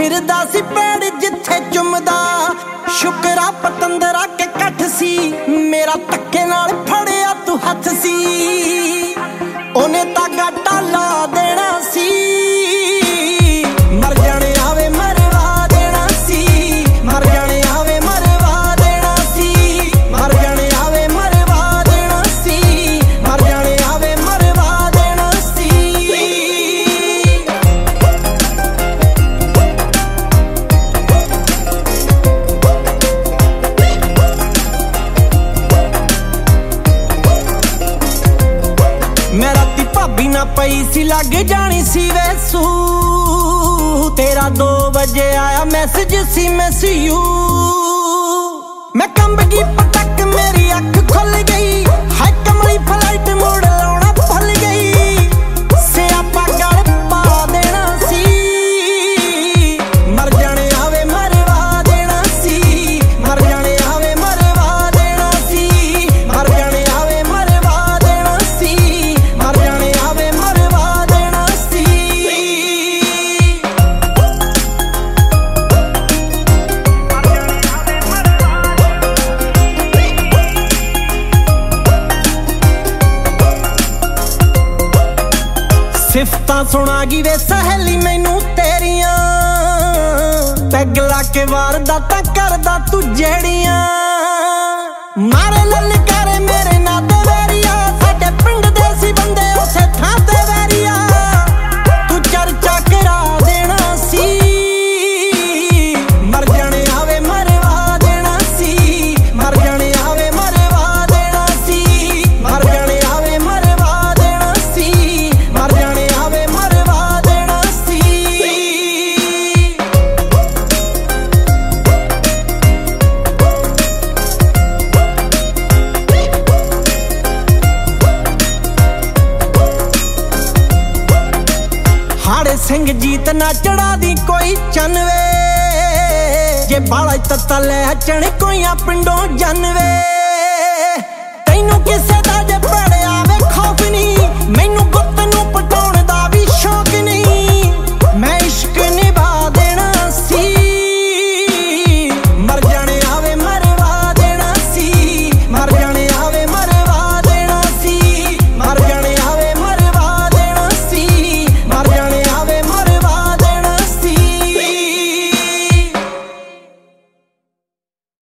ਫਿਰਦਾ ਸੀ ਪੈੜ ਜਿੱਥੇ ਚੁੰਮਦਾ ਸ਼ੁਕਰਾ ਪਤੰਦਰਾ ਕੇ ਕੱਠ ਸੀ ਮੇਰਾ ਧੱਕੇ ਨਾਲ ਫੜਿਆ ਤੂੰ ਹੱਥ ਸੀ ਉਹਨੇ ਤਾਂ ਗਾਟਾ ਲਾ ਦੇਣਾ ਸੀ ਮਰ ਜਾਣੇ ਆਵੇ ਮਰਵਾ ਦੇਣਾ ਸੀ ਮਰ ਜਾਣੇ ਆਵੇ ਮਰਵਾ ਦੇਣਾ ਸੀ ਮਰ ਜਾਣੇ ਆਵੇ ਮਰਵਾ ਦੇਣਾ ਸੀ ਮਰ ਜਾਣੇ ਆਵੇ ਮਰਵਾ ਦੇਣਾ ਸੀ ਮੈਂ ਰਾਤੀ ਭਾਬੀ ਨਾ ਪਈ ਸੀ ਲੱਗ ਜਾਣੀ ਸੀ ਵੈਸੂ ਤੇਰਾ 2 ਵਜੇ ਆਇਆ ਮੈਸੇਜ ਸੀ ਮਿਸ ਯੂ ਮੈਂ ਕੰਬ ਗਈ ਪਟਕ ਮੇਰੀ ਅੱਖ ਖੁੱਲ ਗਈ ਹਾਏ ਕਮਲੀ ਫਲਾਈਟ ਮੋੜ ਲਾਉਣਾ ਭੁੱਲ ਗਈ ਸਿਆਪਾ ਗਲ ਪਾ ਦੇਣਾ ਸੀ ਮਰ ਜਾਣੇ ਆਵੇ ਮਰਵਾ ਦੇਣਾ ਸੀ ਮਰ ਜਾਣੇ ਆਵੇ ਮਰਵਾ ਦੇਣਾ ਸੀ ਮਰ ਜਾਣੇ ਆਵੇ ਮਰਵਾ ਦੇਣਾ ਸੀ ਮਰ ਜਾਣੇ ਆਵੇ ਮਰਵਾ ਦੇਣਾ ਸੀ ਸਿਫਤਾਂ ਸੁਣਾ ਗਈ ਵੇ ਸਹੇਲੀ ਮੈਨੂੰ ਤੇਰੀਆਂ ਪੈਗ ਲਾ ਕੇ ਵਾਰਦਾਤਾਂ ਕਰਦਾ ਤੂੰ ਜਿਹੜੀਆਂ ਮਾਰੇ ਲਲਕਾਰੇ ਮੇਰੇ ਨਾਂ ਤੇ ਵੈਰੀਆ ਸਾਡੇ ਪਿੰਡ ਦੇ ਸੀ ਬੰਦੇ ਉਸੇ ਥਾਂ ਤੇ ਵੈਰੀਆ ਤੂੰ ਚਰਚਾ ਕਰਾ ਦੇਣਾ ਸੀ ਮਰ ਜਾਣੇ ਆਵੇ ਮਰਵਾ ਦੇਣਾ ਸੀ ਮਰ ਜਾਣੇ ਆਵੇ ਮਰਵਾ ਦੇਣਾ ਸੀ ਮਰ ਜਾਣੇ ਆਵੇ ਮਰਵਾ ਦੇਣਾ ਸੀ ਮਰ ਜਾਣੇ ਆਵੇ ਮਰਵਾ ਦੇਣਾ ਸੀ ਹਾੜੇ ਸਿੰਘ ਜੀਤ ਨਾ ਚੜਾ ਦੀ ਕੋਈ ਚੰਨਵੇ ਜੇ ਬਾਲਾ ਤੱਤਾ ਲੈ ਚਣ ਕੋਈਆਂ ਪਿੰਡੋਂ ਜਨਵੇ ਤੈਨੂੰ ਕਿਸੇ ਦਾ